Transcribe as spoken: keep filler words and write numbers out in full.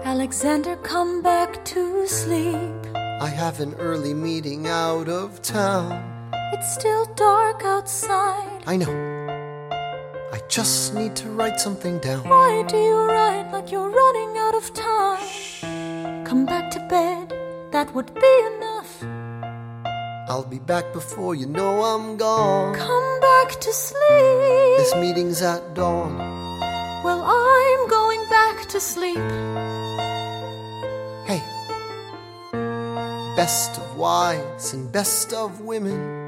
Alexander, come back to sleep. I have an early meeting out of town. It's still dark outside. I know. I just need to write something down. Why do you write like you're running out of time? Shh. Come back to bed, that would be enough. I'll be back before you know I'm gone. Come back to sleep. This meeting's at dawn. Well, I'm going back to sleep. Hey, best of wives and best of women,